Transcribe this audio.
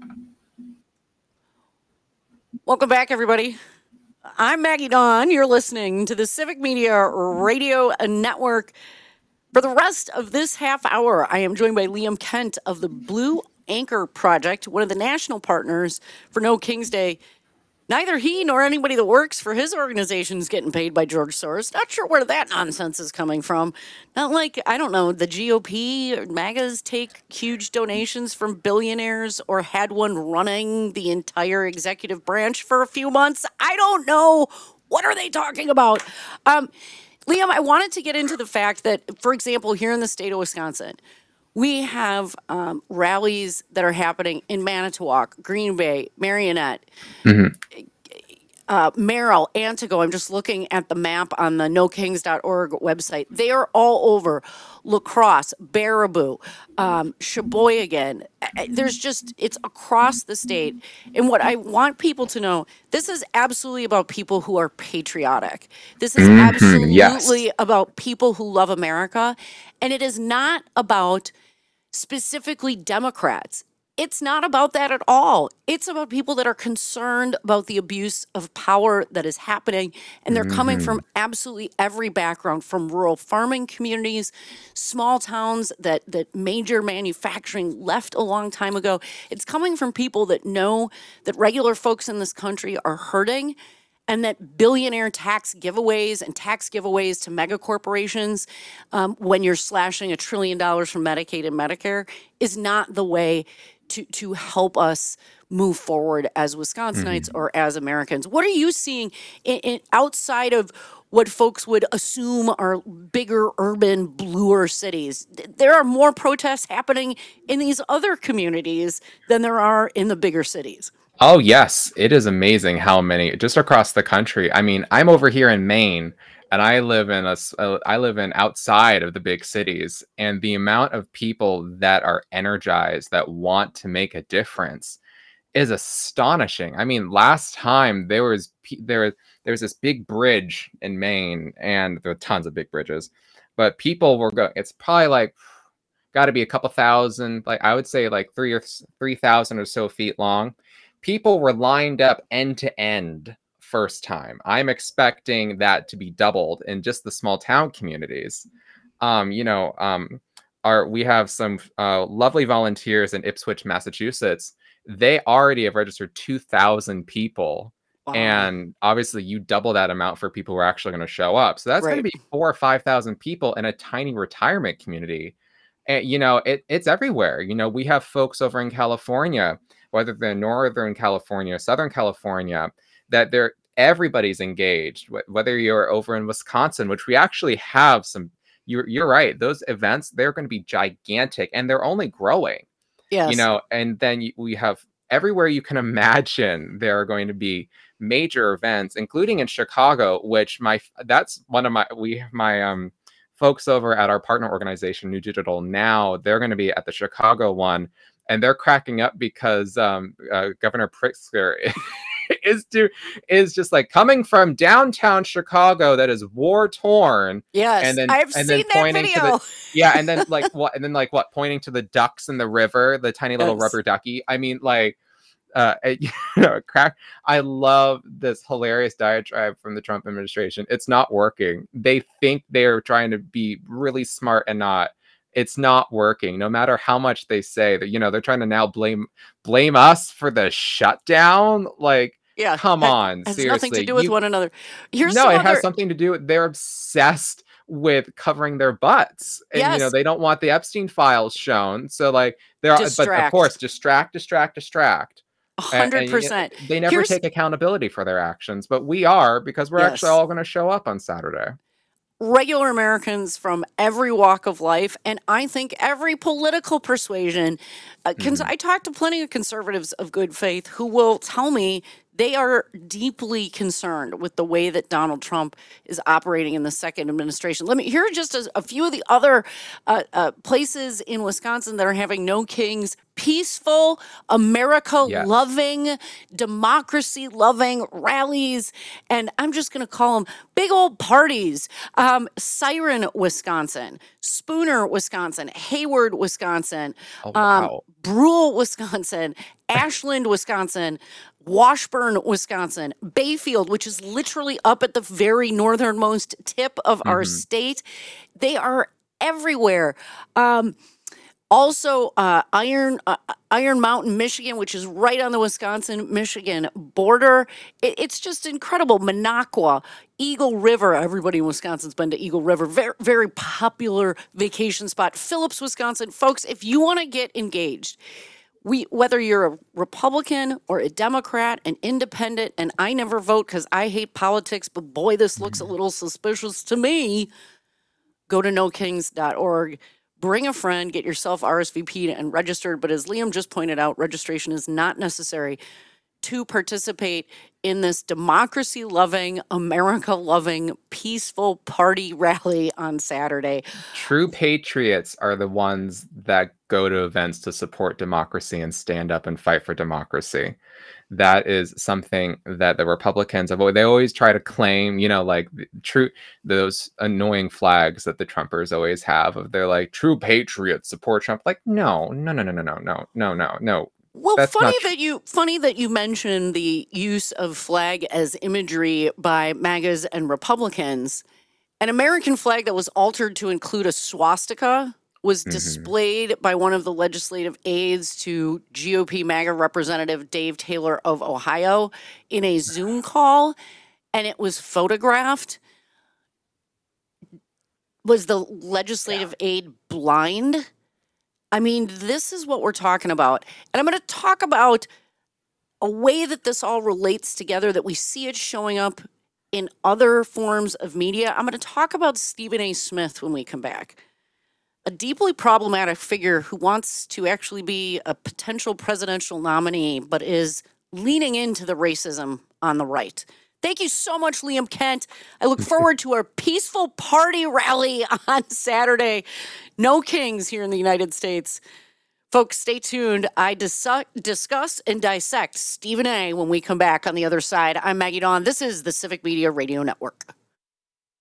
Welcome back, everybody. I'm Maggie Dawn. You're listening to the Civic Media Radio Network. For the rest of this half hour, I am joined by Liam Kent of the Blue Anchor Project, one of the national partners for No King's Day. Neither he nor anybody that works for his organization is getting paid by George Soros. Not sure where that nonsense is coming from. Not like, I don't know, the GOP or MAGAs take huge donations from billionaires or had one running the entire executive branch for a few months. I don't know. What are they talking about? Liam, I wanted to get into the fact that, for example, here in the state of Wisconsin, we have rallies that are happening in Manitowoc, Green Bay, Marionette, Mhm. Merrill, Antigo. I'm just looking at the map on the nokings.org website. They are all over. La Crosse, Baraboo, Sheboygan. It's across the state. And what I want people to know, this is absolutely about people who are patriotic. This is Yes. absolutely about people who love America. And it is not about specifically Democrats. It's not about that at all. It's about people that are concerned about the abuse of power that is happening. And they're coming from Mhm. absolutely every background, from rural farming communities, small towns that major manufacturing left a long time ago. It's coming from people that know that regular folks in this country are hurting, and that billionaire tax giveaways to mega corporations, when you're slashing $1 trillion from Medicaid and Medicare, is not the way to help us move forward as Wisconsinites Mhm. or as Americans. What are you seeing outside of what folks would assume are bigger, urban, bluer cities? There are more protests happening in these other communities than there are in the bigger cities. Oh, yes. It is amazing how many just across the country. I mean, I'm over here in Maine, and I live in outside of the big cities, and the amount of people that are energized, that want to make a difference is astonishing. I mean, last time there was this big bridge in Maine, and there are tons of big bridges, but people were going. It's probably like got to be a couple thousand, like I would say, like 3,000 or so feet long. People were lined up end to end first time. I'm expecting that to be doubled in just the small town communities. Um, you know, um, we have some lovely volunteers in Ipswich, Massachusetts. They already have registered 2,000 people, Wow. and obviously you double that amount for people who are actually going to show up. So that's going to Right. be 4 or 5,000 people in a tiny retirement community. And it's everywhere. We have folks over in California, whether they're Northern California, Southern California, that they're everybody's engaged. Whether you're over in Wisconsin, which we actually have some. You're right. Those events, they're going to be gigantic, and they're only growing. Yes. And then we have everywhere you can imagine there are going to be major events, including in Chicago, which my that's one of my folks over at our partner organization, New Digital Now. They're going to be at the Chicago one, and they're cracking up because Governor Pritzker is to is just like coming from downtown Chicago that is war torn, and Yes. then I've and then seen that pointing to the video. yeah, and then like what, pointing to the ducks in the river, the tiny little Yes. rubber ducky. I mean, like crack. I love this hilarious diatribe from the Trump administration. It's not working. They think they're trying to be really smart and not. It's not working. No matter how much they say that, they're trying to now blame us for the shutdown. Like, Yeah. come on, Has nothing to seriously. do with one another. Here's No, some it has other. something to do with they're obsessed with covering their butts, and Yes. they don't want the Epstein files shown. So like there are, but of Distract. course, distract, and 100%. they never Here's. take accountability for their actions. But we are, because we're actually Yes. all going to show up on Saturday. Regular Americans from every walk of life, and I think every political persuasion. Mhm. I talk to plenty of conservatives of good faith who will tell me they are deeply concerned with the way that Donald Trump is operating in the second administration. Here are just a few of the other places in Wisconsin that are having No Kings. Peaceful, America Yes. loving, democracy loving rallies. And I'm just going to call them big old parties. Siren, Wisconsin, Spooner, Wisconsin, Hayward, Wisconsin, Oh wow. Brule, Wisconsin, Ashland, Wisconsin, Washburn, Wisconsin, Bayfield, which is literally up at the very northernmost tip of our state. They are everywhere. Also, Iron Mountain, Michigan, which is right on the Wisconsin-Michigan border. It's just incredible. Minocqua, Eagle River. Everybody in Wisconsin's been to Eagle River. Very, very popular vacation spot. Phillips, Wisconsin. Folks, if you want to get engaged, whether you're a Republican or a Democrat, an independent, and I never vote because I hate politics, but boy, this looks a little suspicious to me, go to nokings.org. Bring a friend, get yourself RSVP'd and registered. But as Liam just pointed out, registration is not necessary to participate in this democracy-loving, America-loving, peaceful party rally on Saturday. True patriots are the ones that go to events to support democracy and stand up and fight for democracy. That is something that the Republicans they always try to claim, like those annoying flags that the Trumpers always have of they're like true patriots support Trump. Like, no. Well, That's funny that you mentioned the use of flag as imagery by MAGAs and Republicans. An American flag that was altered to include a swastika was displayed by one of the legislative aides to GOP MAGA Representative Dave Taylor of Ohio in a Zoom call, and it was photographed. Was the legislative aide blind? I mean, this is what we're talking about. And I'm going to talk about a way that this all relates together, that we see it showing up in other forms of media. I'm going to talk about Stephen A. Smith when we come back. A deeply problematic figure who wants to actually be a potential presidential nominee, but is leaning into the racism on the right. Thank you so much, Liam Kent. I look forward to our peaceful party rally on Saturday. No kings here in the United States. Folks, stay tuned. I discuss and dissect Stephen A. when we come back on the other side. I'm Maggie Dawn. This is the Civic Media Radio Network.